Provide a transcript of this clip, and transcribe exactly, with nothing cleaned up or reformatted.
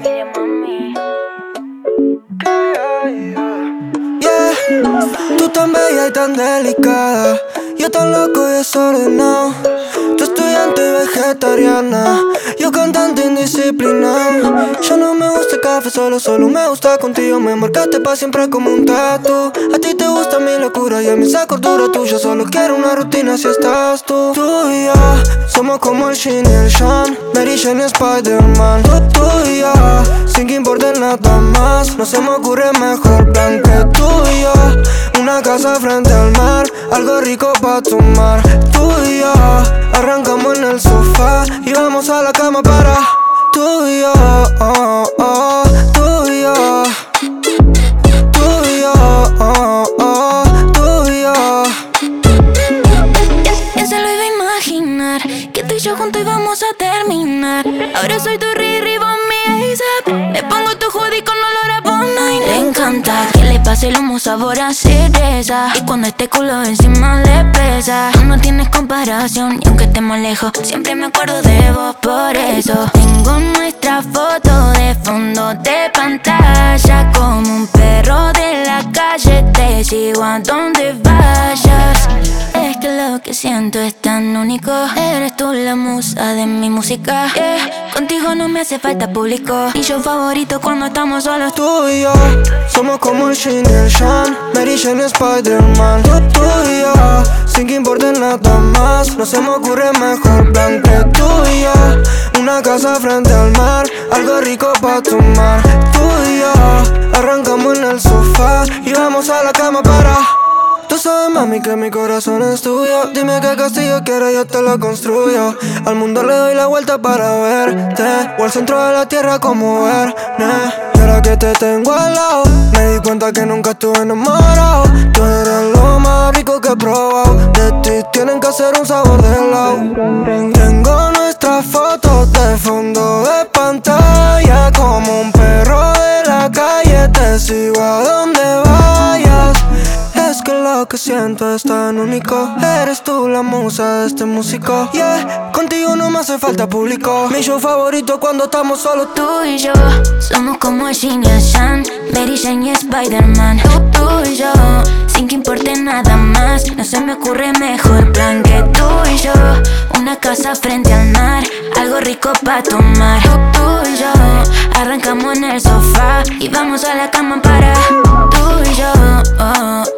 familia, mami. Yeah, tú tan bella y tan delicada, yo tan loco y desordenado. Tú estudiante y vegetariana, yo cantante indisciplinado. Yo no me gusta el café solo, solo me gusta contigo. Me marcaste pa' siempre como un tatu. A ti te gusta mi locura y a mí esa cordura tuya. Solo quiero una rutina si estás tú. Tú y yo somos como el Shin y el Shan, Mary Jane y Spider-Man. Tú, tú y yo, sin que importe nada más. No se me ocurre mejor plan que tú y yo. Una casa frente al mar, algo rico pa' tomar. Tú y yo arrancamos en el sofá y vamos a la cama para tú y yo, oh, oh, tú y yo, tú y yo, oh, oh, tú y yo. Ya se lo iba a imaginar, que tú y yo juntos íbamos a terminar. Ahora soy tu Riri, vos mi A$AP. Le pongo tu hoodie con olor a Bono y le encanta que le pase el humo sabor a cereza. Y cuando este culo encima le pesa, tú no tienes comparación y aunque estemos lejos siempre me acuerdo de vos. Por eso tengo nuestra foto de fondo de pantalla. Como un perro de la calle te sigo a donde vayas. Es que lo que siento es tan único. Eres tú la musa de mi música, yeah. Contigo no me hace falta público. Mi show favorito cuando estamos solos. Tú y yo somos como el Shin y el Shan, Mary Jane y Spider-Man. Tú, tú y yo, sin que importe nada más. No se me ocurre mejor plan que tú y yo. Una casa frente al mar, algo rico pa' tomar. Tú y yo arrancamos en el sofá y vamos a la cama para. Tú sabes, mami, que mi corazón es tuyo. Dime qué castillo quieres, yo te lo construyo. Al mundo le doy la vuelta para verte, o al centro de la tierra como Verne. Y ahora que te tengo al lado, me di cuenta que nunca estuve enamorado. Tú eres lo más rico que he probado. De ti tienen que hacer un sabor de helado. Tengo nuestras fotos de fondo de pantalla. Como un perro de la calle te sigo a donde vayas. Es que lo que siento es tan único. Eres tú la musa de este músico, yeah. Contigo no me hace falta público. Mi show favorito cuando estamos solos. Tú y yo somos como el Shin y el Shan, Mary Jane y Spider-Man. Tú, tú y yo, sin que importe nada más. No se me ocurre mejor plan que tú y yo. Una casa frente al mar, algo rico pa' tomar. Tú, tú y yo arrancamos en el sofá y vamos a la cama para tú y yo, oh,